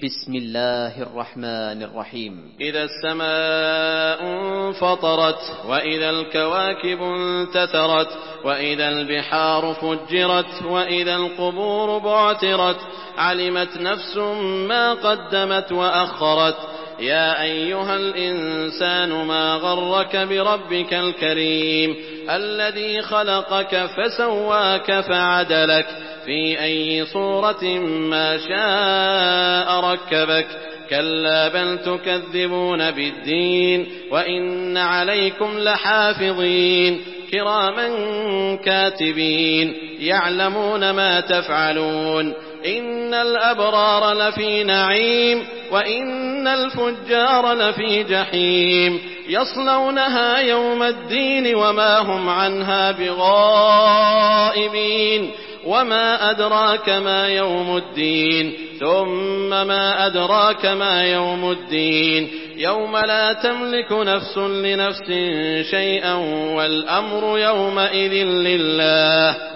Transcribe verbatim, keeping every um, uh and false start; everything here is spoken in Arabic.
بسم الله الرحمن الرحيم. إذا السماء انفطرت وإذا الكواكب انتثرت وإذا البحار فجرت وإذا القبور بعثرت علمت نفس ما قدمت وأخرت. يا أيها الإنسان ما غرك بربك الكريم الذي خلقك فسواك فعدلك في أي صورة ما شاء ركبك. كلا بل تكذبون بالدين وإن عليكم لحافظين كراما كاتبين يعلمون ما تفعلون. إن الأبرار لفي نعيم وإن الفجار لفي جحيم يصلونها يوم الدين وما هم عنها بغائبين. وما أدراك ما يوم الدين ثم ما أدراك ما يوم الدين يوم لا تملك نفس لنفس شيئا والأمر يومئذ لله.